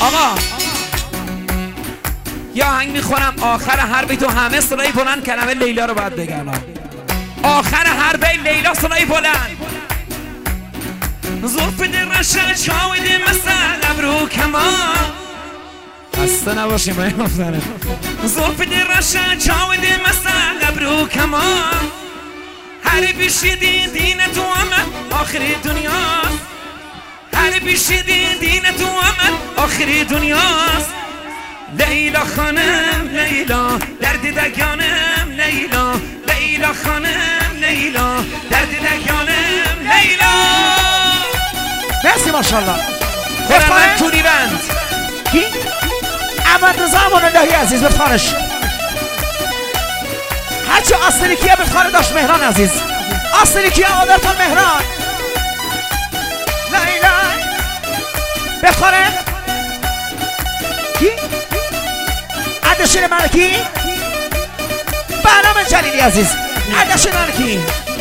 آقا یا هنگ میخونم آخر هر بیت و همه صدای بلند کلمه لیلا رو باید بگن. آخر هر بیت لیلا صدای بلند. زلف درشه چاویده مثل ابرو کمان. خسته نباشیم باید مفتنه. زلف درشه چاویده مثل ابرو کمان. هر بیشیدی دین تو آمد آخری دنیاست. هر بیشیدی دین تو آمد آخری دنیاست. لیلا خانم لیلا درد دگانم لیلا. لیلا خانم لیلا درد دگانم لیلا. مرسی ماشاءالله. خورم کوری بند کی؟ احمد رضا امان‌اللهی عزیز بفخارش. هرچی آستری کیه بفخاره داشت مهران عزیز. آستری کیه آدرتان مهران لیلا بفخاره کی؟ عدشیر ملکی برنامه جلیلی عزیز. عدشیر ملکی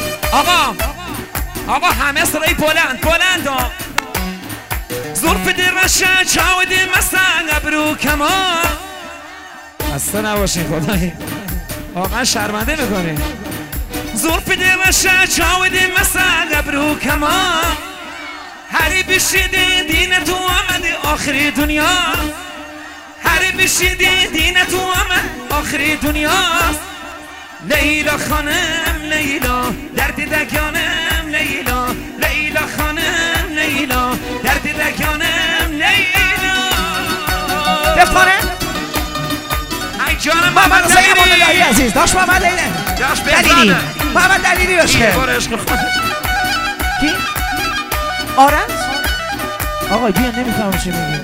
آقا همه صدای بلند بلند ها. زلف درشه چاودی مثل ابرو کمان. خسته نباشین خدایی واقعا شرمنده میکنی. زلف درشه چاودی مثل ابرو کمان. هری بشیدی دین تو آمده آخری دنیا. هری بشیدی دین تو آمد آخری دنیاست. لیلا خانم لیلا درد دگانم لیلا. لیلا خانم لیلا درد دگانم لیلا. بفخاره ای جانم محمد حسین امان‌اللهی عزیز. داشت محمد دلیلی. محمد دلیلی بشه کی؟ آرنز؟ آقا بیا نمیفهمم چی میگی.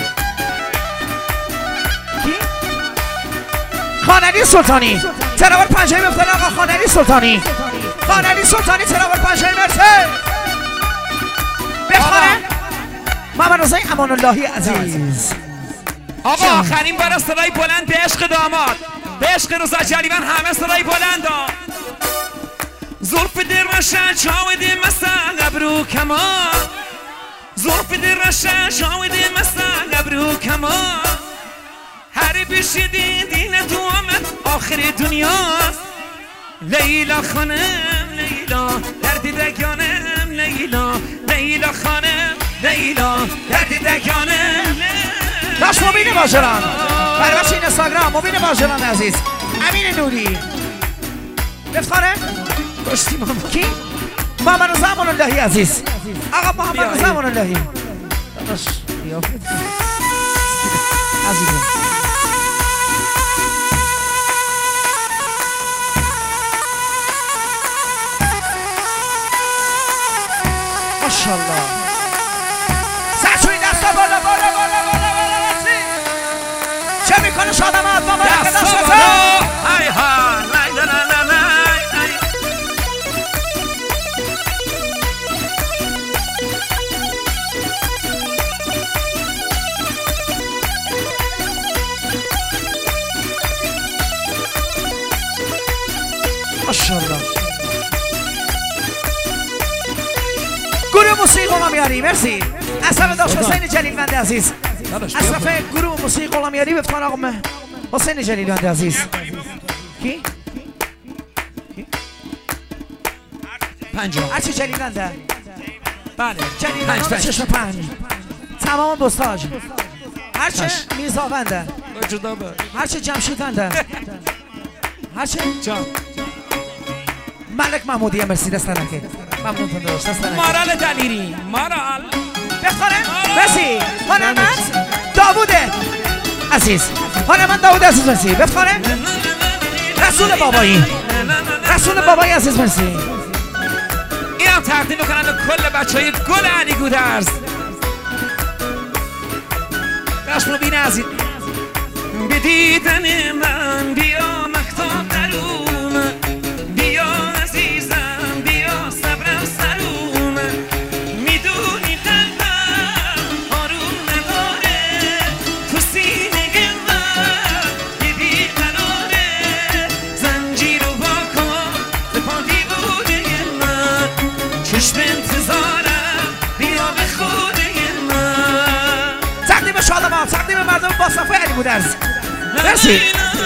کی؟ خانعلی سلطانی تراور پنجهی بفتن آقا. خانعلی سلطانی تراور پنجهی مرسه بفخاره محمد حسین امان‌اللهی عزیز. آقا آخرین بار صدای بلند به عشق داماد به عشق رضا جلیون همه صدای بلند ها. زلف درشه چاودی مثل ابرو کمان. زلف درشه چاودی مثل ابرو کمان. هر بشیدی دین تو آمد آخری دنیاست. لیلا خانم لیلا درد دگانم لیلا. لیلا خانم لیلا درد دگانم. داشت مبین باجران برای بچه این اینستاگرام مبین باجران عزیز. امین نوری بفخاره داشتی ماما کی؟ محمد رضا امان‌اللهی عزیز. آقا محمد رضا امان‌اللهی داداش عزیزم ماشاءالله. سرچوی دستا بالا بالا بالا بالا بالا چه میکنه شادمات بابا دستا بالا. ای ها لی لی لی لی. ماشاءالله. گروه موسیقی غلامیاری مرسی. اصلا داشت حسین جلیلوند عزیز. اصرف گروه موسیقی غلامیاری بفخار آقا حسین جلیلوند عزیز. کی؟ پنجاه هرچی جلیلونده بله جلیلوند چشم پنج تمام بستاج. هرچه میرزاونده هرچه جمشیدنده هرچه ملک محمودی مرسی دست نکه. ممنون تون داشت دست نکه. مارال دلیری مارال بخوره مرسی. هنرمند داووده عزیز. هنرمند داوود عزیز مرسی بخوره. رسول بابایی عزیز مرسی. این هم تقدیم میکنم به کل بچه های گل علی گودرز. داشت مبین عزیز. به دیدن من بیا مکتاب درون. بیا عزیزم بیا صبرم سرون. میدونی قلبم آروم نداره. تو سینه من یه بیقراره. زنجیر رو با کن به پا دیوونه من. چشم انتظارم بیا به خوده من. تقدیم شادمات گودرز مرسی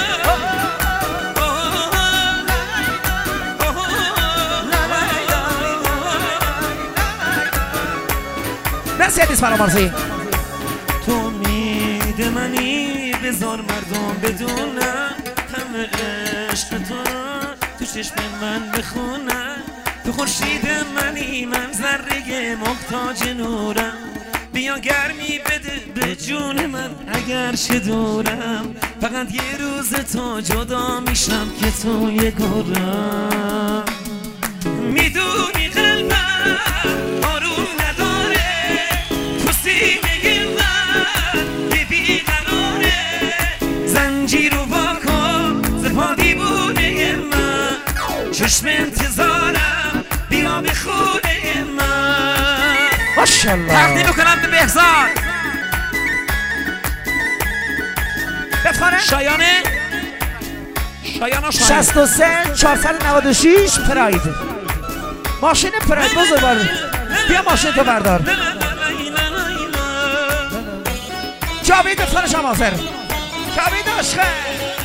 مرسی عدیس فرامارزی تو امید منی بذار مردم بدونم همه عشق تو چشم من بخونم تو خورشید منی من ذره محتاج نورم بیا گرمی بده به جون من اگر چه دورم فقط یه روز تو جدا میشم که تو یه گرم میدونی قلبم آروم نداره تو سینه من یه بیقراره زنجیر رو واکن زپا دیوونه من چشم انتظارم بیا به خونه من ماشالله تقدیم میکنم به بهزاد بفخانه شایانه 63 496 پراید ماشین پراید بزرگوار بیا ماشین تو بردار جاوید بفخانه شما حاضر جاوید عشقه